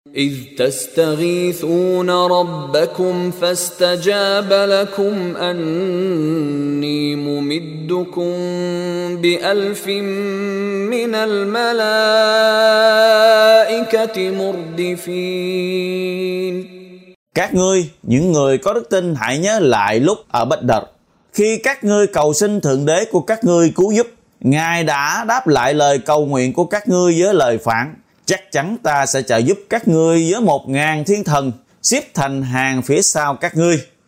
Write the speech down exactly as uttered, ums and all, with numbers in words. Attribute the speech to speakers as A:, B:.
A: إذ تستغيثون ربكم فاستجاب لكم أني ممدكم بألف من الملائكة مردفين.
B: Các ngươi, những người có đức tin, hãy nhớ lại lúc ở Bạch Đật, khi các ngươi cầu xin Thượng Đế của các ngươi cứu giúp, Ngài đã đáp lại lời cầu nguyện của các ngươi với lời phán: chắc chắn ta sẽ trợ giúp các ngươi với một ngàn thiên thần xếp thành hàng phía sau các ngươi.